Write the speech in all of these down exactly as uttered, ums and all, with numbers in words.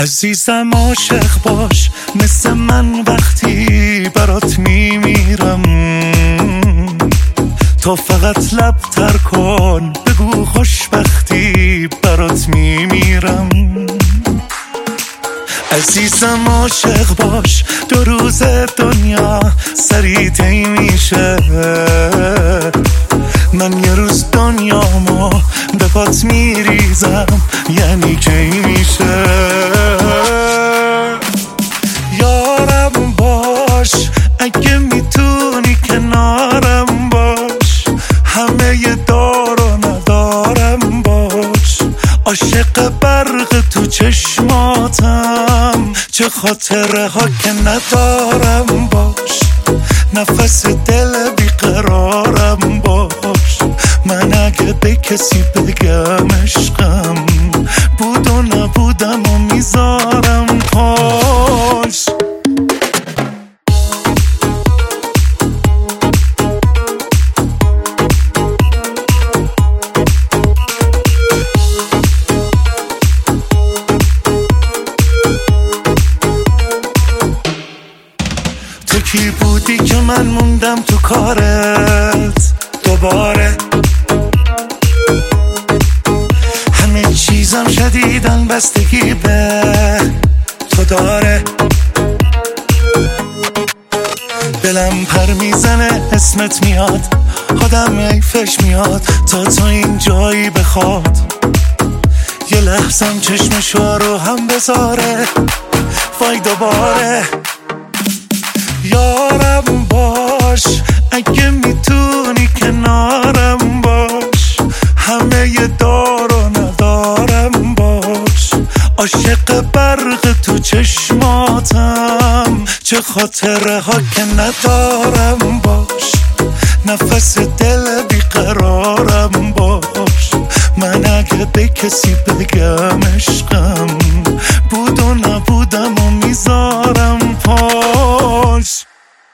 عزیزم عاشق باش مثل من وقتی برات میمیرم، تو فقط لب تر کن بگو خوشبختی برات میمیرم. عزیزم عاشق باش دو روز دنیا سری طی میشه، من یه روز دنیامو به پات میریزم یعنی کی میشه. یارم باش اگه میتونی کنارم باش، همه ی دار و ندارم باش، عاشق برق تو چشماتم چه خاطره ها که ندارم باش، نفس دل بیقرارم باش، من اگه به کسی بگم عشقم بود و نبودم و میذارم پاش. تو کی بودی که من موندم تو کارت دوباره، همه چیزم شدیدن بستگی به تو داره، دلم پر میزنه اسمت میاد آدم حیفش میاد تا تو این جایی بخواد، یه لحظم چشمشو رو هم بذاره وای دوباره. یارم باش اگه میتونی کنارم باش، همه ی دار و ندارم باش، عاشق برق تو چشماتم چه خاطره ها که ندارم باش، نفس دل بیقرارم باش، من اگه به کسی بگم عشقم بود و نبودم و میذارم پاش.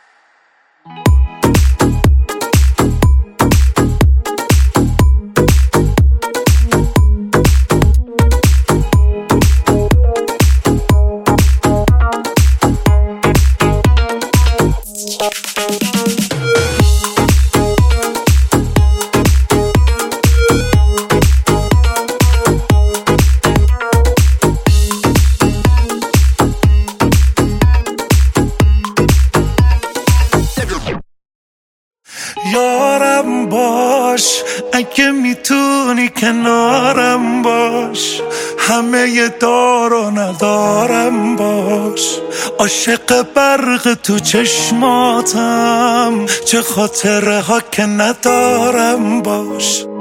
یارم باش اگه میتونی کنارم باش، همه ی دار و ندارم باش، عاشق برق تو چشماتم چه خاطره ها که ندارم باش.